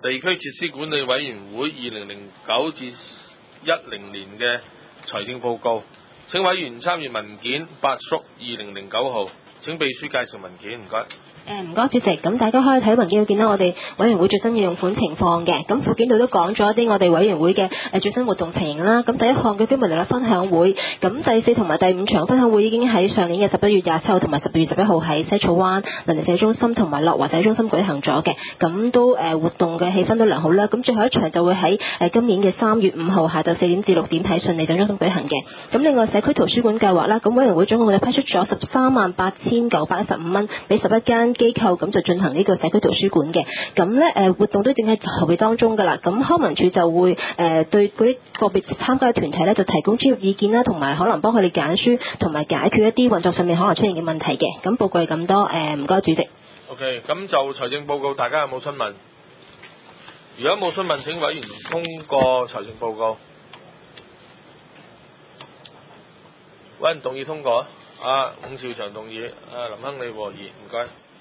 地區設施管理委員會2009至10年嘅財政報告。請委員參閱文件8叔2009號。請秘書介紹文件，唔該。 唔該主席，咁大家可以睇文件要見到我哋委員會最新嘅用款情況嘅，咁附件度都講咗一啲我哋委員會嘅最新活動情形啦。咁第一項嘅居民利率分享會，咁第4同埋第5場分享會已經喺上年嘅11月27號同埋12月11號喺西草灣鄰里社中心同埋樂華社中心舉行咗嘅，咁都活動嘅氣氛都良好啦。咁最後一場就會喺今年嘅3月5號下晝4點至6點喺順利社中心舉行嘅。咁另外社區圖書館計劃啦，咁委員會總共就批出咗138915蚊俾11間機構咁就進行呢個社區圖書館嘅，咁咧活動都正喺籌備當中㗎啦。咁康文署就會對嗰啲個別參加嘅團體咧就提供專業意見啦，同埋可能幫佢哋揀書，同埋解決一啲運作上面可能出現嘅問題嘅。咁報告係咁多，唔該主席。 OK， 咁就財政報告，大家有冇詢問？如果冇詢問，請委員通過財政報告。委員動議通過。伍兆祥動議，林亨利和議，唔該。